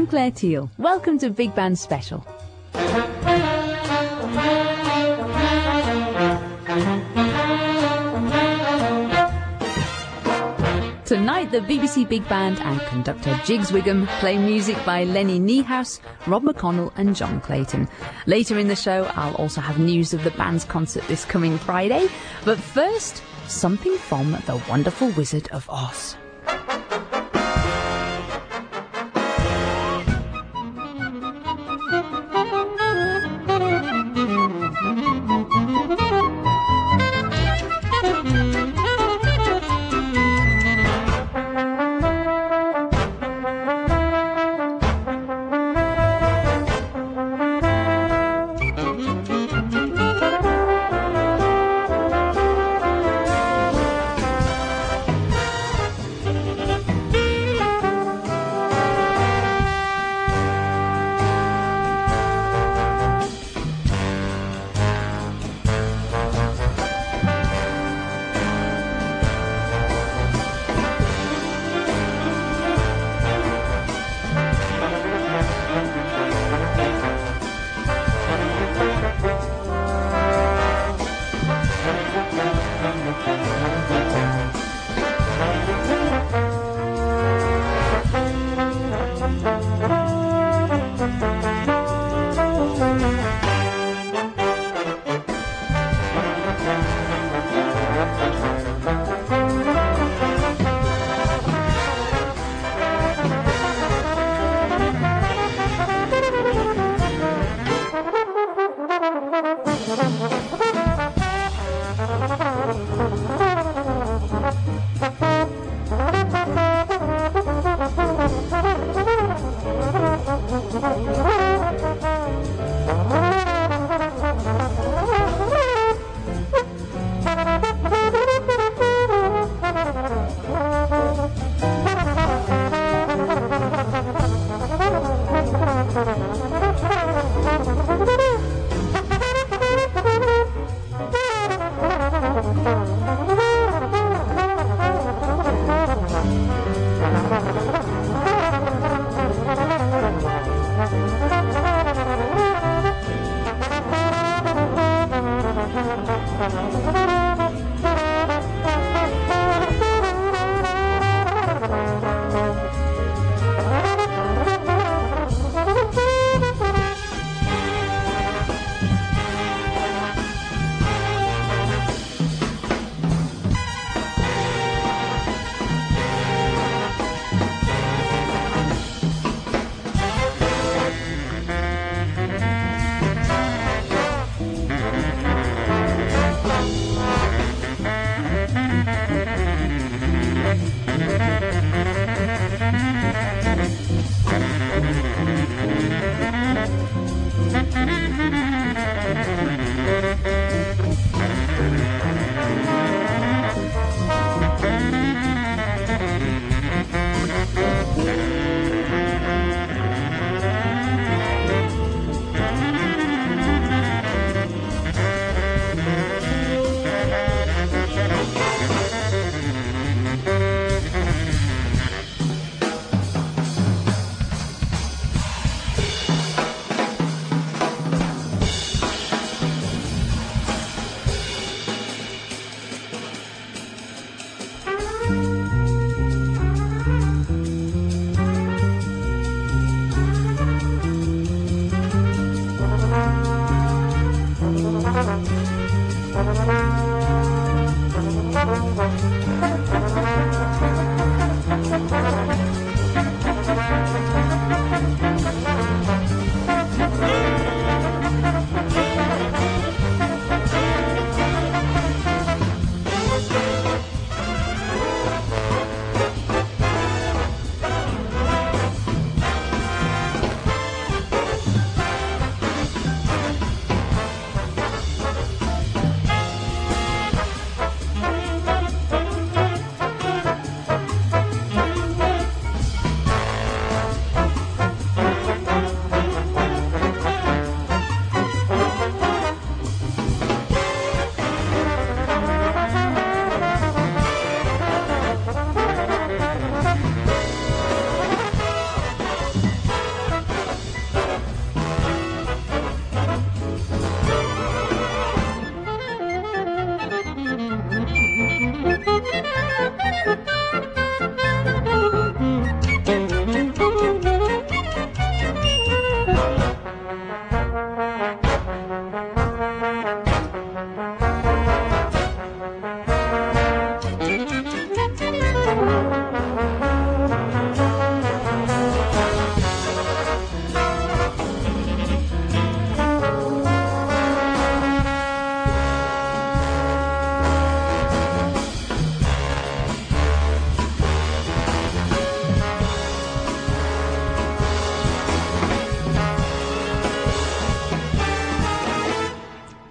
I'm Claire Teal. Welcome to Big Band Special. Tonight, the BBC Big Band and conductor Jiggs Wiggum play music by Lenny Niehaus, Rob McConnell and John Clayton. Later in the show, I'll also have news of the band's concert this coming Friday. But first, something from The Wonderful Wizard of Oz.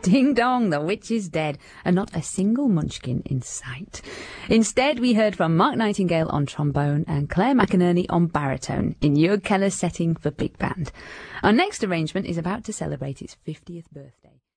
Ding dong, the witch is dead, and not a single munchkin in sight. Instead, we heard from Mark Nightingale on trombone and Claire McInerney on baritone in Jörg Keller's setting for big band. Our next arrangement is about to celebrate its 50th birthday.